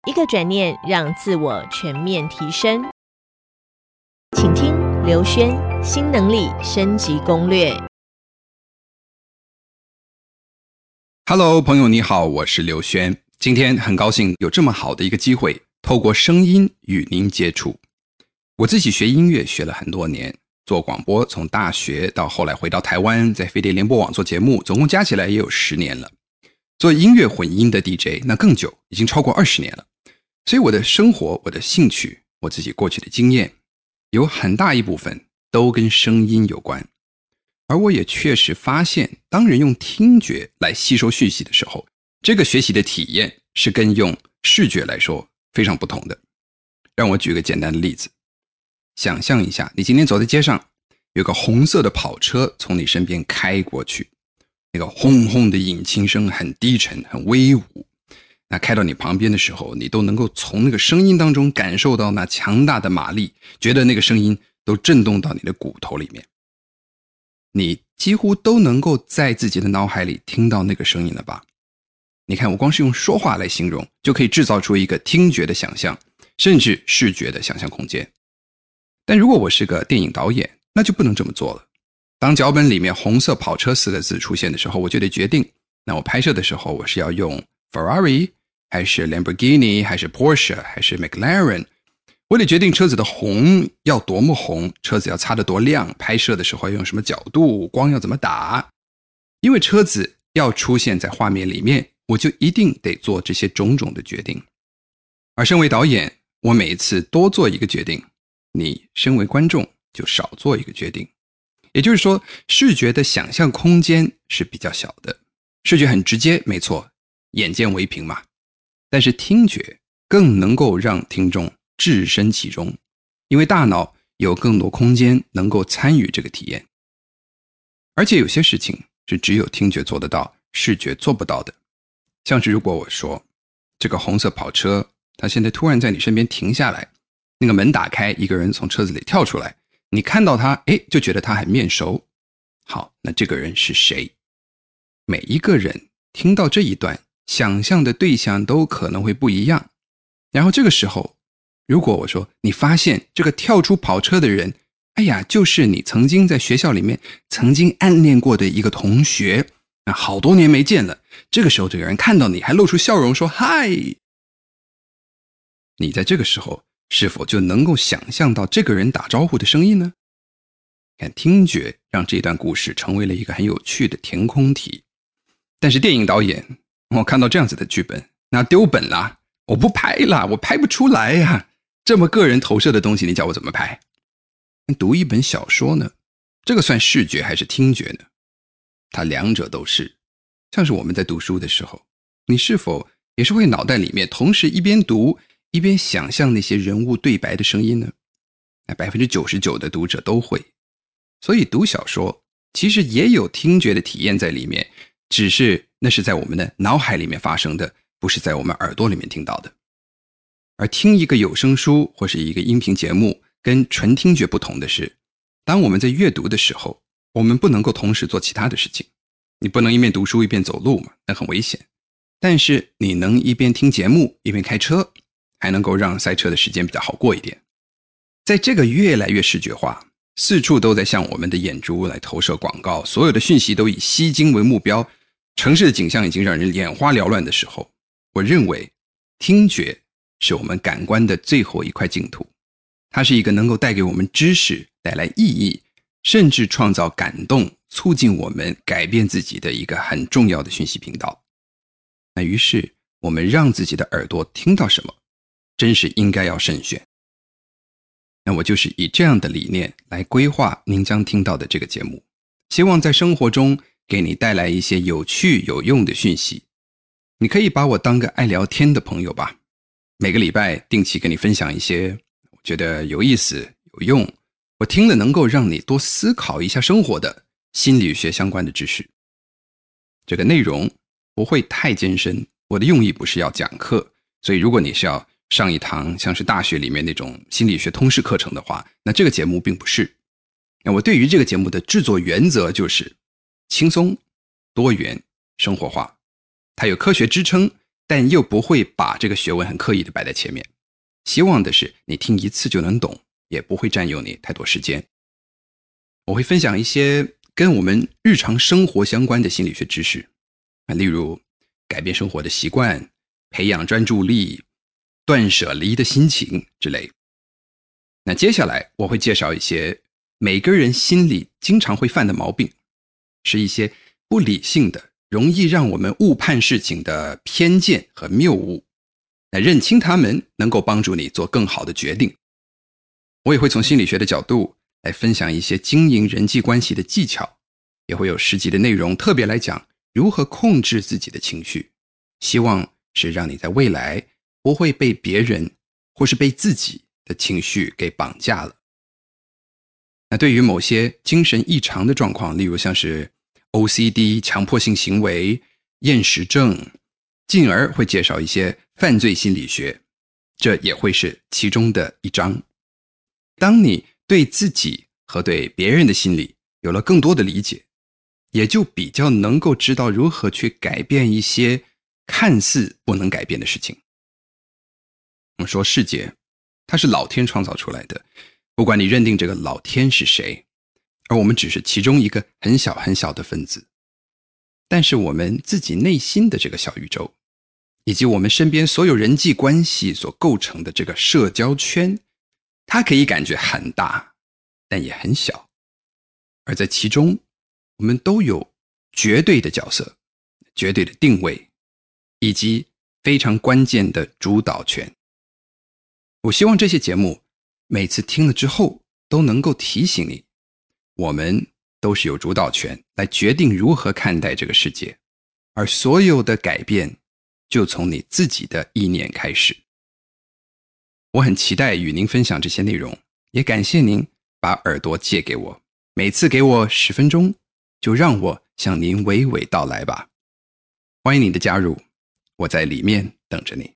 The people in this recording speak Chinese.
一个转念让自我全面提升。请听刘轩新能力升级攻略。 Hello， 朋友你好，我是刘轩。今天很高兴有这么好的一个机会，透过声音与您接触。我自己学音乐学了很多年，做广播从大学到后来回到台湾，在飞碟联播网做节目，总共加起来也有10年了。做音乐混音的 DJ 那更久，已经超过20年了。所以我的生活，我的兴趣，我自己过去的经验，有很大一部分都跟声音有关。而我也确实发现，当人用听觉来吸收讯息的时候，这个学习的体验是跟用视觉来说非常不同的。让我举个简单的例子，想象一下，你今天走在街上，有个红色的跑车从你身边开过去，那个轰轰的引擎声很低沉，很威武。那开到你旁边的时候，你都能够从那个声音当中感受到那强大的马力，觉得那个声音都震动到你的骨头里面。你几乎都能够在自己的脑海里听到那个声音了吧？你看，我光是用说话来形容，就可以制造出一个听觉的想象，甚至视觉的想象空间。但如果我是个电影导演，那就不能这么做了。当脚本里面红色跑车4个字出现的时候，我就得决定，那我拍摄的时候我是要用 Ferrari 还是 Lamborghini 还是 Porsche 还是 McLaren。我得决定车子的红要多么红，车子要擦得多亮，拍摄的时候要用什么角度，光要怎么打。因为车子要出现在画面里面，我就一定得做这些种种的决定。而身为导演，我每一次多做一个决定，你身为观众就少做一个决定。也就是说，视觉的想象空间是比较小的。视觉很直接，没错，眼见为凭嘛。但是听觉更能够让听众置身其中，因为大脑有更多空间能够参与这个体验。而且有些事情是只有听觉做得到，视觉做不到的。像是如果我说，这个红色跑车它现在突然在你身边停下来，那个门打开，一个人从车子里跳出来，你看到他，就觉得他很面熟。好，那这个人是谁？每一个人听到这一段，想象的对象都可能会不一样。然后这个时候，如果我说你发现这个跳出跑车的人，就是你曾经在学校里面曾经暗恋过的一个同学，那好多年没见了，这个时候这个人看到你还露出笑容说嗨，你在这个时候是否就能够想象到这个人打招呼的声音呢？看，听觉让这段故事成为了一个很有趣的填空题。但是电影导演，我看到这样子的剧本，那丢本啦，我不拍啦，我拍不出来呀。这么个人投射的东西，你叫我怎么拍？读一本小说呢，这个算视觉还是听觉呢？它两者都是。像是我们在读书的时候，你是否也是会脑袋里面同时一边读一边想象那些人物对白的声音呢？99%的读者都会。所以读小说其实也有听觉的体验在里面，只是那是在我们的脑海里面发生的，不是在我们耳朵里面听到的。而听一个有声书或是一个音频节目，跟纯听觉不同的是，当我们在阅读的时候，我们不能够同时做其他的事情。你不能一边读书一边走路嘛，那很危险。但是你能一边听节目一边开车，还能够让塞车的时间比较好过一点。在这个越来越视觉化，四处都在向我们的眼珠来投射广告，所有的讯息都以吸睛为目标，城市的景象已经让人眼花缭乱的时候，我认为听觉是我们感官的最后一块净土。它是一个能够带给我们知识，带来意义，甚至创造感动，促进我们改变自己的一个很重要的讯息频道。那于是我们让自己的耳朵听到什么，真是应该要慎选。那我就是以这样的理念来规划您将听到的这个节目，希望在生活中给你带来一些有趣有用的讯息。你可以把我当个爱聊天的朋友吧，每个礼拜定期跟你分享一些我觉得有意思有用，我听了能够让你多思考一下生活的心理学相关的知识。这个内容不会太艰深，我的用意不是要讲课，所以如果你是要上一堂像是大学里面那种心理学通识课程的话，那这个节目并不是。那我对于这个节目的制作原则就是轻松、多元、生活化，它有科学支撑， 但又不会把这个学问很刻意的摆在前面。希望的是你听一次就能懂，也不会占用你太多时间。我会分享一些跟我们日常生活相关的心理学知识，例如改变生活的习惯、培养专注力、断舍离的心情之类。那接下来我会介绍一些每个人心里经常会犯的毛病，是一些不理性的、容易让我们误判事情的偏见和谬误。那认清它们能够帮助你做更好的决定。我也会从心理学的角度来分享一些经营人际关系的技巧，也会有实际的内容特别来讲如何控制自己的情绪，希望是让你在未来不会被别人或是被自己的情绪给绑架了。那对于某些精神异常的状况，例如像是 OCD 强迫性行为、厌食症，进而会介绍一些犯罪心理学，这也会是其中的一章。当你对自己和对别人的心理有了更多的理解，也就比较能够知道如何去改变一些看似不能改变的事情。我们说世界它是老天创造出来的，不管你认定这个老天是谁，而我们只是其中一个很小很小的分子。但是我们自己内心的这个小宇宙，以及我们身边所有人际关系所构成的这个社交圈，它可以感觉很大，但也很小。而在其中，我们都有绝对的角色、绝对的定位，以及非常关键的主导权。我希望这些节目每次听了之后都能够提醒你，我们都是有主导权来决定如何看待这个世界，而所有的改变就从你自己的意念开始。我很期待与您分享这些内容，也感谢您把耳朵借给我，每次给我10分钟，就让我向您娓娓道来吧。欢迎你的加入，我在里面等着你。